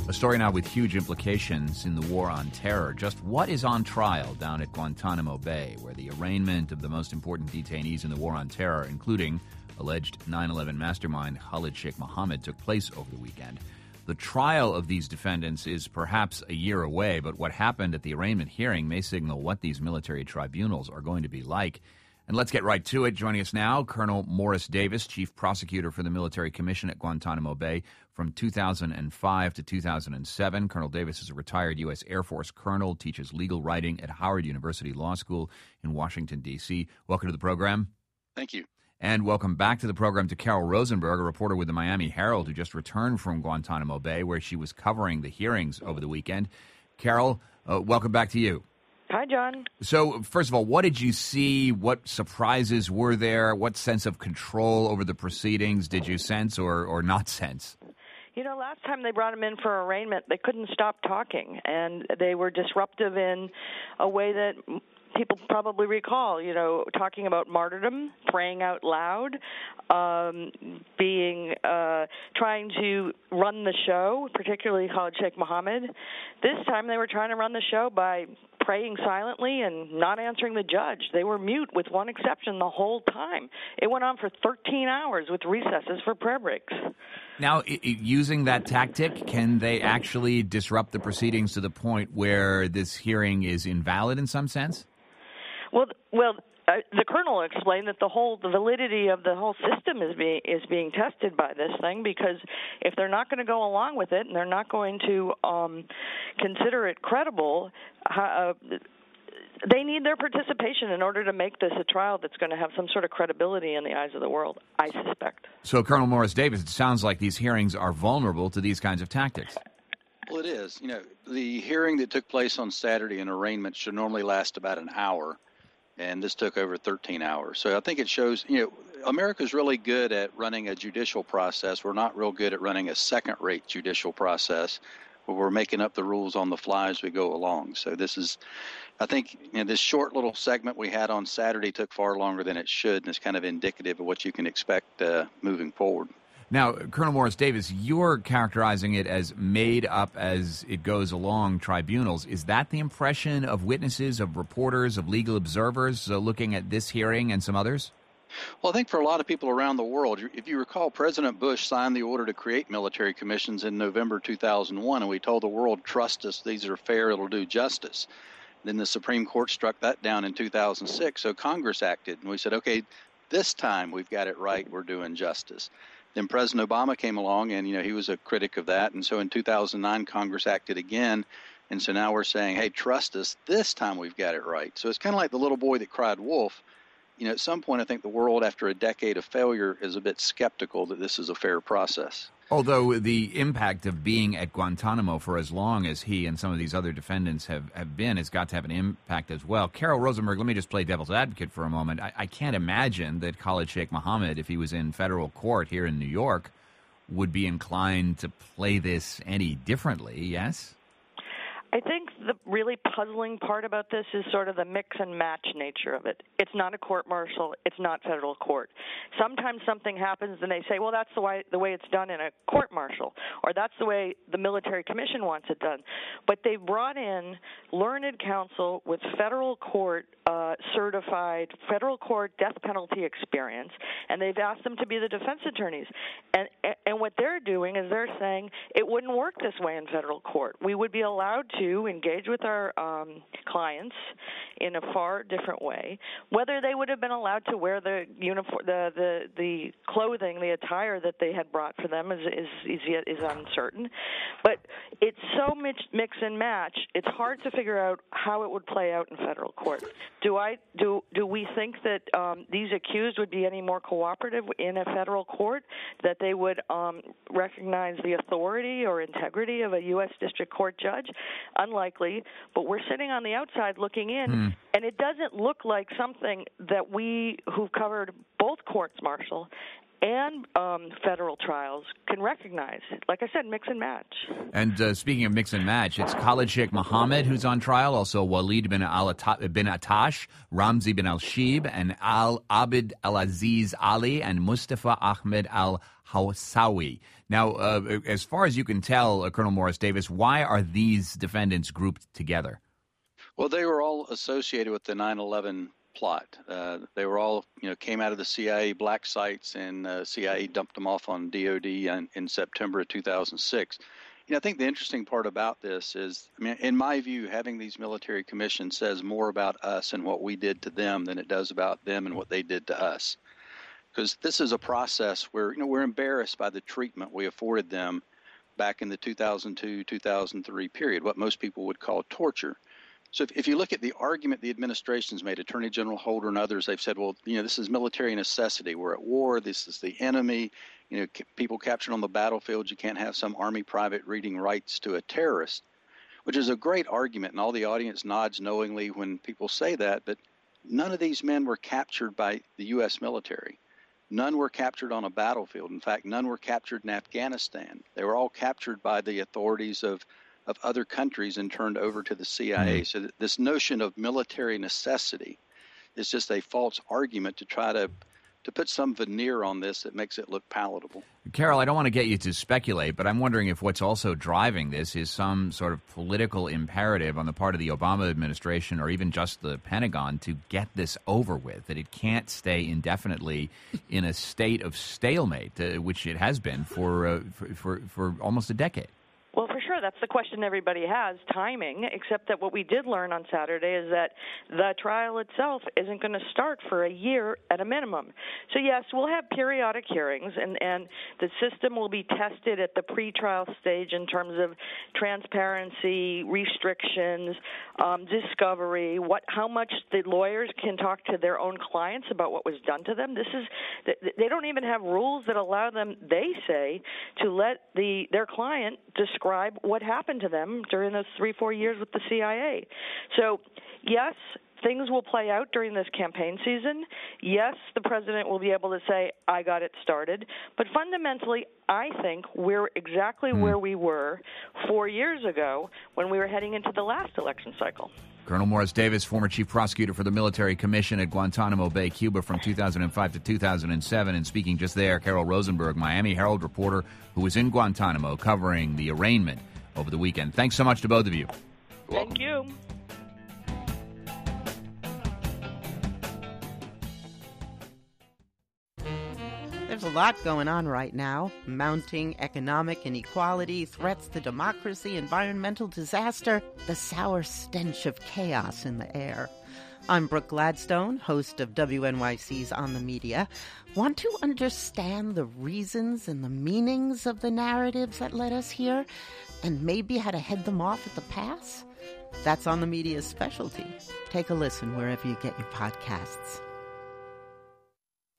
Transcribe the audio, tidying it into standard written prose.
A story now with huge implications in the war on terror. Just what is on trial down at Guantanamo Bay, where the arraignment of the most important detainees in the war on terror, including alleged 9/11 mastermind Khalid Sheikh Mohammed, took place over the weekend. The trial of these defendants is perhaps a year away, but what happened at the arraignment hearing may signal what these military tribunals are going to be like. And let's get right to it. Joining us now, Colonel Morris Davis, Chief Prosecutor for the Military Commission at Guantanamo Bay from 2005 to 2007. Colonel Davis is a retired U.S. Air Force colonel, teaches legal writing at Howard University Law School in Washington, D.C. Welcome to the program. Thank you. And welcome back to the program to Carol Rosenberg, a reporter with the Miami Herald who just returned from Guantanamo Bay, where she was covering the hearings over the weekend. Carol, welcome back to you. Hi, John. So, first of all, what did you see? What surprises were there? What sense of control over the proceedings did you sense or not sense? You know, last time they brought him in for arraignment, they couldn't stop talking, and they were disruptive in a way that people probably recall, you know, talking about martyrdom, praying out loud, trying to run the show, particularly Khalid Sheikh Mohammed. This time they were trying to run the show by praying silently and not answering the judge. They were mute with one exception the whole time. It went on for 13 hours with recesses for prayer breaks. Now, using that tactic, can they actually disrupt the proceedings to the point where this hearing is invalid in some sense? Well, the colonel explained that the validity of the whole system is being tested by this thing, because if they're not going to go along with it and they're not going to consider it credible, they need their participation in order to make this a trial that's going to have some sort of credibility in the eyes of the world, I suspect. So, Colonel Morris Davis, it sounds like these hearings are vulnerable to these kinds of tactics. Well, it is. You know, the hearing that took place on Saturday in arraignment should normally last about an hour, and this took over 13 hours. So I think it shows, you know, America's really good at running a judicial process. We're not real good at running a second-rate judicial process where we're making up the rules on the fly as we go along. So this is, I think, you know, this short little segment we had on Saturday took far longer than it should, and it's kind of indicative of what you can expect moving forward. Now, Colonel Morris Davis, you're characterizing it as made up as it goes along tribunals. Is that the impression of witnesses, of reporters, of legal observers looking at this hearing and some others? Well, I think for a lot of people around the world, if you recall, President Bush signed the order to create military commissions in November 2001, and we told the world, trust us, these are fair, it'll do justice. Then the Supreme Court struck that down in 2006, so Congress acted, and we said, okay, this time we've got it right, we're doing justice. Then President Obama came along, and, you know, he was a critic of that. And so in 2009, Congress acted again. And so now we're saying, hey, trust us. This time we've got it right. So it's kind of like the little boy that cried wolf. You know, at some point, I think the world, after a decade of failure, is a bit skeptical that this is a fair process. Although the impact of being at Guantanamo for as long as he and some of these other defendants have been has got to have an impact as well. Carol Rosenberg, let me just play devil's advocate for a moment. I can't imagine that Khalid Sheikh Mohammed, if he was in federal court here in New York, would be inclined to play this any differently, yes? I think the really puzzling part about this is sort of the mix and match nature of it. It's not a court-martial. It's not federal court. Sometimes something happens and they say, well, that's the way it's done in a court-martial, or that's the way the military commission wants it done. But they brought in learned counsel with federal court certified, federal court death penalty experience, and they've asked them to be the defense attorneys. And what they're doing is they're saying it wouldn't work this way in federal court. We would be allowed to engage with our clients in a far different way. Whether they would have been allowed to wear the uniform, the clothing, the attire that they had brought for them is uncertain. But it's so mix and match. It's hard to figure out how it would play out in federal court. Do we think that these accused would be any more cooperative in a federal court, that they would recognize the authority or integrity of a U.S. District Court judge? Unlikely, but we're sitting on the outside looking in, and it doesn't look like something that we, who've covered both courts martial and federal trials can recognize. Like I said, mix and match. And speaking of mix and match, it's Khalid Sheikh Mohammed who's on trial, also Walid bin Attash, Ramzi bin al-Shib, and Abd al-Aziz Ali, and Mustafa Ahmed al-Hawsawi. Now, as far as you can tell, Colonel Morris Davis, why are these defendants grouped together? Well, they were all associated with the 9/11 plot. They were all, came out of the CIA black sites, and CIA dumped them off on DOD in September of 2006. I think the interesting part about this is, in my view, having these military commissions says more about us and what we did to them than it does about them and what they did to us. Because this is a process where, we're embarrassed by the treatment we afforded them back in the 2002-2003 period, what most people would call torture. So if you look at the argument the administration's made, Attorney General Holder and others, they've said, well, this is military necessity. We're at war. This is the enemy. People captured on the battlefield. You can't have some Army private reading rights to a terrorist, which is a great argument. And all the audience nods knowingly when people say that. But none of these men were captured by the U.S. military. None were captured on a battlefield. In fact, none were captured in Afghanistan. They were all captured by the authorities of other countries and turned over to the CIA. So this notion of military necessity is just a false argument to try to put some veneer on this that makes it look palatable. Carol, I don't want to get you to speculate, but I'm wondering if what's also driving this is some sort of political imperative on the part of the Obama administration or even just the Pentagon to get this over with, that it can't stay indefinitely in a state of stalemate, which it has been for almost a decade. Well, for sure, that's the question everybody has, timing, except that what we did learn on Saturday is that the trial itself isn't going to start for a year at a minimum. So, yes, we'll have periodic hearings, and the system will be tested at the pretrial stage in terms of transparency, restrictions, discovery, how much the lawyers can talk to their own clients about what was done to them. They don't even have rules that allow them, they say, to let their client describe what happened to them during those 3-4 years with the CIA. So, yes, things will play out during this campaign season. Yes, the president will be able to say, I got it started. But fundamentally, I think we're exactly where we were 4 years ago when we were heading into the last election cycle. Colonel Morris Davis, former chief prosecutor for the Military Commission at Guantanamo Bay, Cuba from 2005 to 2007. And speaking just there, Carol Rosenberg, Miami Herald reporter who was in Guantanamo covering the arraignment over the weekend. Thanks so much to both of you. Thank you. There's a lot going on right now. Mounting economic inequality, threats to democracy, environmental disaster, the sour stench of chaos in the air. I'm Brooke Gladstone, host of WNYC's On the Media. Want to understand the reasons and the meanings of the narratives that led us here, and maybe how to head them off at the pass? That's On the Media's specialty. Take a listen wherever you get your podcasts.